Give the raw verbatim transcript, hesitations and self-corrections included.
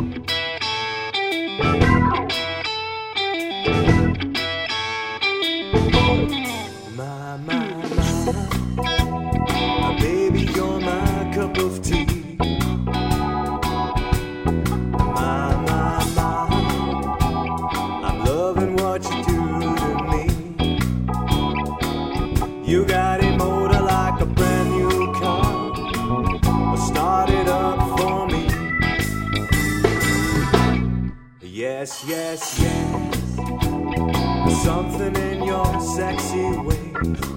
My, my, my, baby, you're my cup of tea. My, my, my, I'm loving what you do to me. You got a motor like a brand new car. Start it up for me. Yes, yes, yes. Something in your sexy ways